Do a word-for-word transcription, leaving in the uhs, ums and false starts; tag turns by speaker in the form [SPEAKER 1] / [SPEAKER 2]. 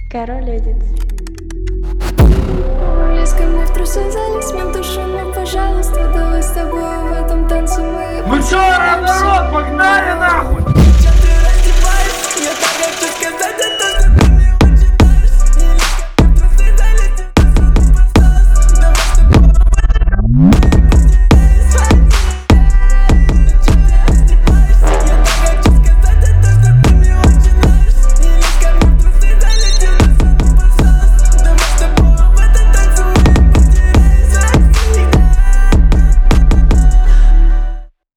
[SPEAKER 1] Король Эдит.
[SPEAKER 2] Лезь ко мне в трусы, залезь мне в душу, ну пожалуйста, давай с тобой в этом танце мы.
[SPEAKER 3] Ну чё, народ, погнали нахуй!